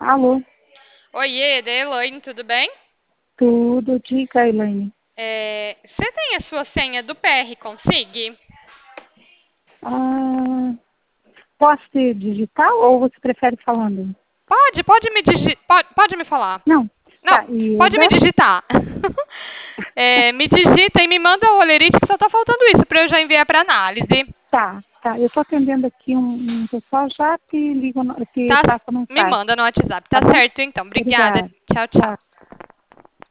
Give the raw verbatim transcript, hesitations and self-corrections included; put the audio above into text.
Alô, Oiê, da Elaine, tudo bem? tudo, dica, Elaine. É, você tem a sua senha do P R Consig? Ah, posso ser digital ou você prefere falando? Pode, pode me digi pode, pode me falar. Não, Não, tá, pode me Ieda, digitar. É, me digita e me manda o olerite que só tá faltando isso para eu já enviar para análise. tá, tá, eu tô atendendo aqui um, um pessoal, já te ligo, no- te Tá, passo a me mensagem, manda no WhatsApp. tá Tá bom? certo, então. Obrigada. Obrigada, Tchau, tchau. tchau.